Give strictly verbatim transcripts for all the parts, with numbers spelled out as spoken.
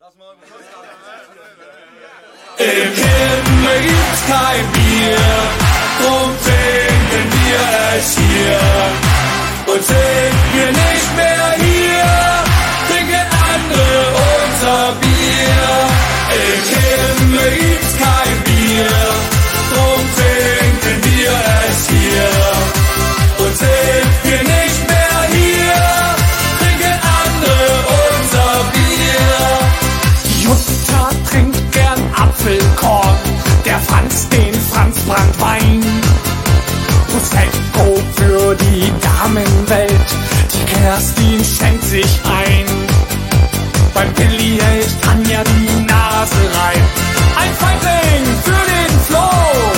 Im Himmel gibt's kein Bier, drum trinken wir es hier. Und sind wir nicht mehr hier, trinken andere unser Bier. Im Himmel gibt's kein Bier, drum trinken wir es hier. Und sind wir nicht mehr hier, trinken andere unser Bier. Jutta trinkt gern Apfelkorn, der Franz den Franz-Branntwein. Prosecco für die Damenwelt, die Kerstin schenkt sich ein. Beim Pilli hält Tanja die Nase rein. Ein Feigling für den Flo,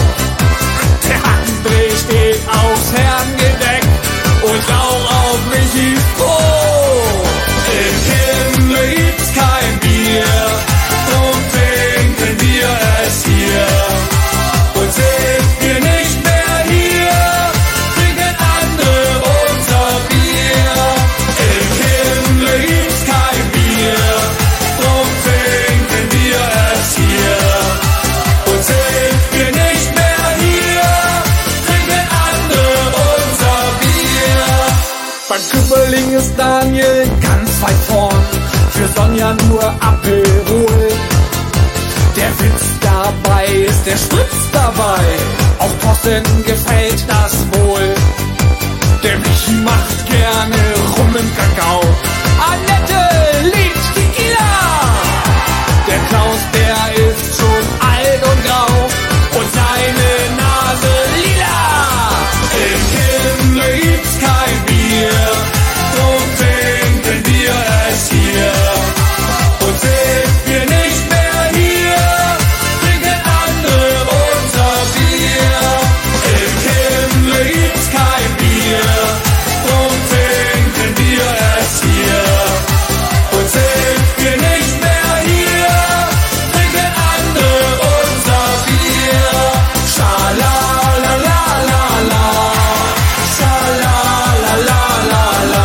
der André steht aufs Herrengedeck und Rauch auf mich ist froh. Im Himmel gibt's kein Bier, drum trinken wir es hier. Und sind wir nicht mehr hier, trinken andere unser Bier. Im Himmel gibt's kein Bier, drum trinken wir es hier. Und sind wir nicht mehr hier, trinken andere unser Bier. Beim Küppeling ist Daniel ganz weit vorn, für Sonja nur Aperol. Der Witz dabei ist der Spritz dabei, auch Thorsten gefällt das wohl. Der Michi macht gerne Rum im Kakao, Annette liebt Tequila. Der Klaus, der ist schon alt und grau und seine Nase lila. Im Himmel gibt's kein Bier, drum trinken wir es hier. Und sind wir nicht mehr hier, trinken andere unser Bier. Im Himmel gibt's kein Bier, drum trinken wir es hier. Und sind wir nicht mehr hier, trinken andere unser Bier. Schalalalala, schalalalala,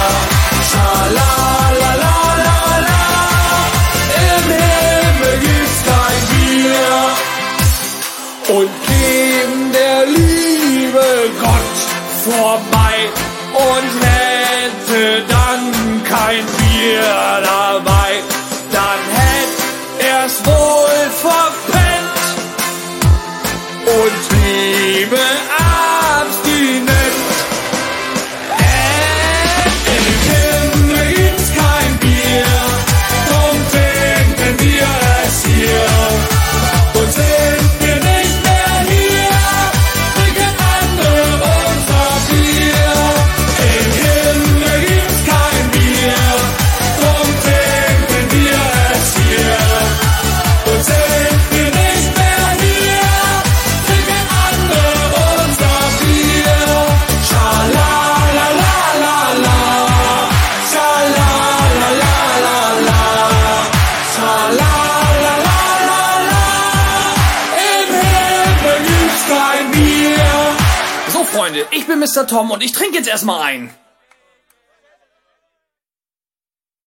schalalalala. Im Himmel gibt's kein Bier. Und käm der liebe Gott vorbei und hätte dann kein Bier dabei, dann hätt er's wohl verpennt und bliebe abstinent. Im Himmel gibt's kein Bier, drum trinken wir es hier. Und sind wir nicht mehr hier, trinken andere unser Bier. Im Himmel gibt's kein Bier, drum trinken wir es hier. Und sind wir nicht mehr hier, trinken andere unser Bier. Schalalalala, schalalalala, schalalalala. Im Himmel gibt's kein Bier. So Freunde, ich bin Mister Tom und ich trinke jetzt erstmal ein.